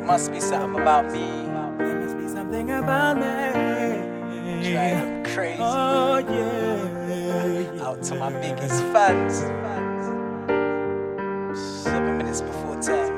Must be something about me. There must be something about me. Drive them crazy. Oh yeah. Out to my biggest fans. 7 minutes before 10.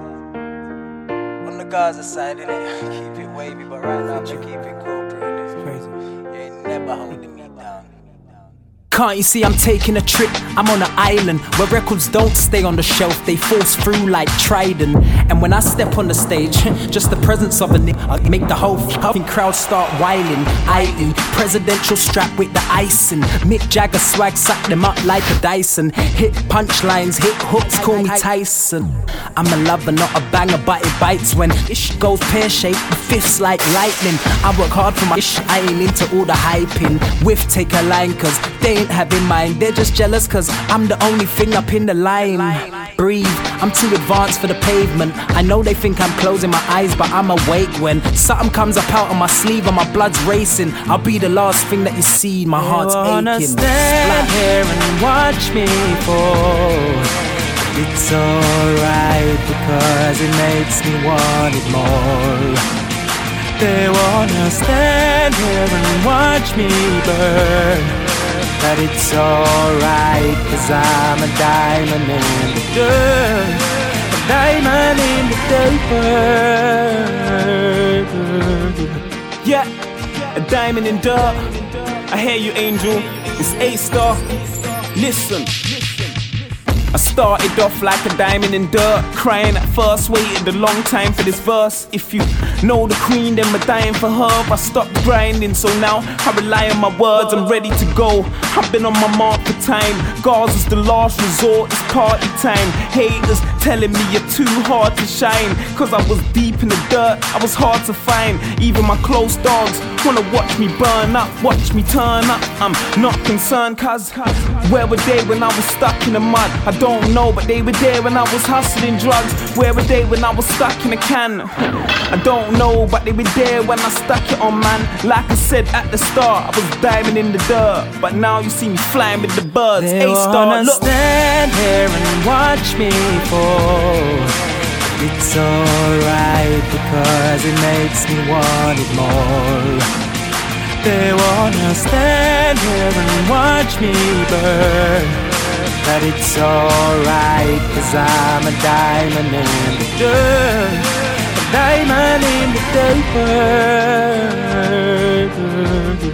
On the Gaza side, innit? Keep it wavy, but right now, you keep it corporate. It's crazy. You ain't never holding me down. Can't you see I'm taking a trip? I'm on an island where records don't stay on the shelf, they force through like Trident. And when I step on the stage, just the presence of a nigga make the whole fucking crowd start whiling. I.e. presidential strap with the icing. Mick Jagger swag, suck them up like a Dyson. Hit punchlines, hit hooks, call me Tyson. I'm a lover, not a banger, but it bites when ish goes pear-shaped, the fifth's like lightning. I work hard for my ish, I ain't into all the hyping. Whiff, take a line, cause they ain't having mine. They're just jealous cause I'm the only thing up in the line. Breathe, I'm too advanced for the pavement. I know they think I'm closing my eyes, but I'm awake when something comes up out on my sleeve and my blood's racing. I'll be the last thing that you see, my heart's aching. Stand here and watch me fall. It's alright because it makes me want it more. They wanna stand here and watch me burn. But it's alright, cause I'm a diamond in the dirt. A diamond in the dirt. Yeah, a diamond in dirt. I hear you, Angel. It's A-Star. Listen. I started off like a diamond in dirt, crying at first, waited a long time for this verse. If you know the queen, then we're dying for her. I stopped grinding, so now I rely on my words, I'm ready to go. I've been on my mark for time. Gaza's the last resort, it's party time. Haters telling me you're too hard to shine, cause I was deep in the dirt, I was hard to find. Even my close dogs wanna watch me burn up, watch me turn up. I'm not concerned, cause where were they when I was stuck in the mud? I don't know, but they were there when I was hustling drugs. Where were they when I was stuck in a can? I don't know, but they were there when I stuck it on, man. Like I said at the start, I was diving in the dirt, but now you see me flying with the birds. They wanna stand here and watch me fall. It's alright because it makes me want it more. They wanna stand here and watch me burn. But it's alright, cause I'm a diamond in the dirt. A diamond in the dirt.